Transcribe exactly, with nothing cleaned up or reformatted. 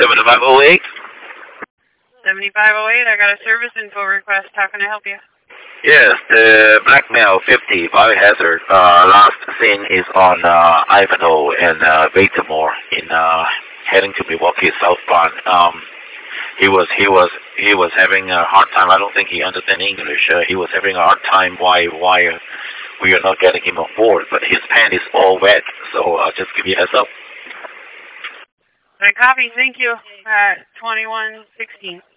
seventy-five oh eight. seventy-five oh eight, I got a service info request. How can I help you? Yes, the Blackmail fifty Biohazard uh, last seen is on uh, Ivanhoe and uh, Baltimore in uh, heading to Milwaukee southbound. Um, he was he was he was having a hard time. I don't think he understands English. Uh, he was having a hard time why why uh, we are not getting him on board. But his pant is all wet, so I'll just give you a heads up. I copy. Thank you. Uh, twenty-one sixteen.